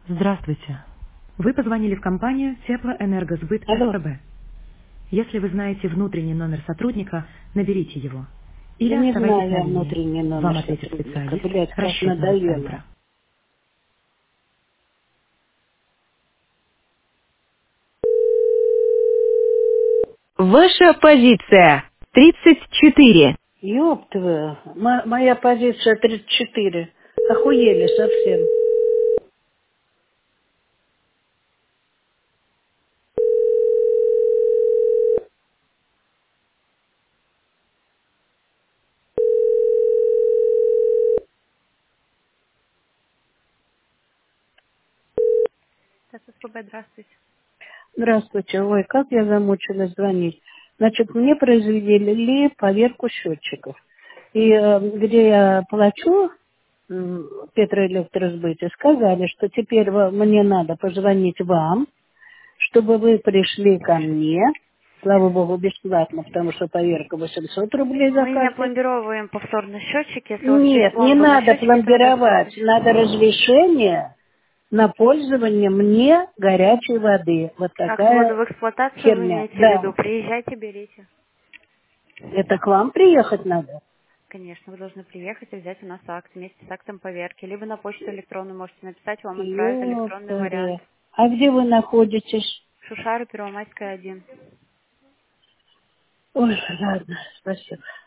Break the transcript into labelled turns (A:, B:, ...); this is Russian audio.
A: Здравствуйте. Вы позвонили в компанию Теплоэнергосбыт
B: Алло.
A: СПБ. Если вы знаете внутренний номер сотрудника, наберите его. Или
B: Да не
A: оставайтесь
B: знаю
A: на
B: я
A: линии.
B: внутренний номер
A: Вам ответит
B: сотрудника.
A: специалист
B: Блядь, как
A: расчетного
B: надоело.
A: центра. Ваша позиция 34.
B: Ёб твою. Моя позиция 34. Охуели совсем.
A: Так, СПБ, здравствуйте.
B: Здравствуйте. Ой, как я замучилась звонить. Значит, мне произвели поверку счетчиков. И где я плачу Петроэлектросбыте, сказали, что теперь мне надо позвонить вам, чтобы вы пришли ко мне. Слава богу, бесплатно, потому что поверка 800 рублей за
C: Мы не
B: каждый.
C: опломбировываем повторно счетчики. Если у вас есть
B: Нет, не
C: пломба на
B: надо
C: счетчике, то надо
B: пломбировать.
C: оплатить.
B: Надо разрешение на пользование мне горячей воды. Вот
C: Ах, воду
B: такая
C: в эксплуатацию вы
B: херня.
C: имеете в
B: Да.
C: виду? Приезжайте, берите.
B: Это к вам приехать надо?
C: Конечно, вы должны приехать и взять у нас акт вместе с актом поверки. Либо на почту электронную можете написать, вам отправят электронный вариант.
B: Ёпта. А где вы находитесь?
C: Шушары, Первомайская, 1.
B: Ой, ладно, спасибо.